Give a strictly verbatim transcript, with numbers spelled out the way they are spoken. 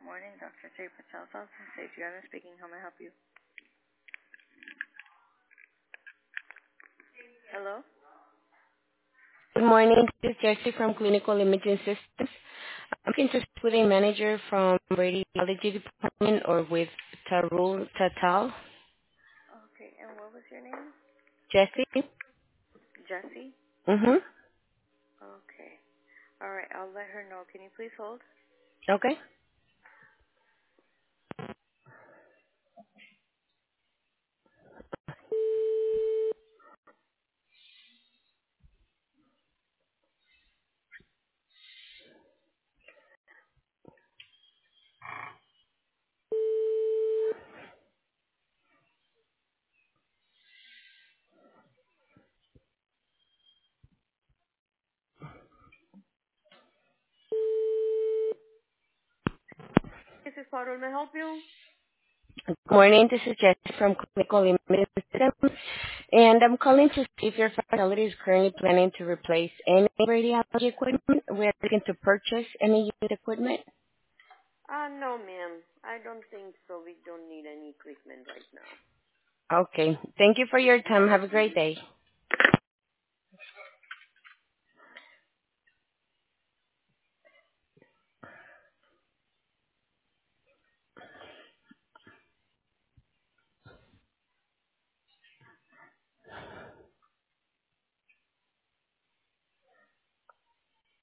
morning, Doctor J. Patel's office. Adriana speaking. How may I help you? Hello? Good morning. This is Jessie from Clinical Imaging Systems. I'm interested with a manager from radiology department or with Tarul Tatal. Okay, and what was your name? Jessie? Jessie? Mm-hmm. Okay. All right, I'll let her know. Can you please hold? Okay. This is Parul. May I help you? Good morning. This is Jessie from Clinical Imaging Systems. And I'm calling to see if your facility is currently planning to replace any radiology equipment. We're looking to purchase any unit equipment. Uh, no, ma'am. I don't think so. We don't need any equipment right now. Okay. Thank you for your time. Have a great day.